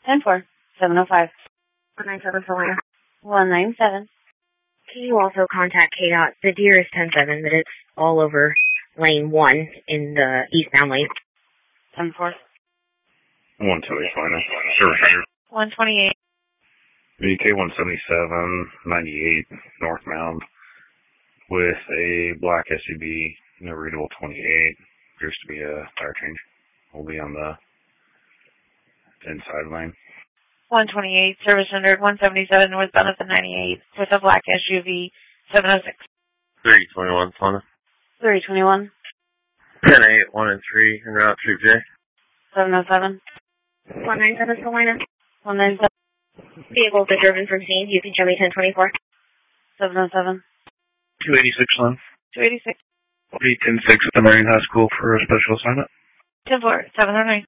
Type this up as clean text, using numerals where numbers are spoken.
10-4, 705. 197 Salina. 197. Can you also contact KDOT? The deer is 10-7, but it's all over lane 1 in the eastbound lane. 10-4. 120 Salina. Service 128. VK 177, 98, northbound, with a black SUV, no readable 28. Appears to be a tire change. We'll be on the inside lane. 128, service rendered 177, northbound of the 98, with a black SUV, 706. 321, Salina. 321. 10-8, 1 and 3, en route, Troop J. 707. 197 Salina. 197. Vehicles are driven from scene. You can show me 1024. 707. 286 Lynn. 286. I'll be 10-6 at the Marion High School for a special assignment. 10-4, 709.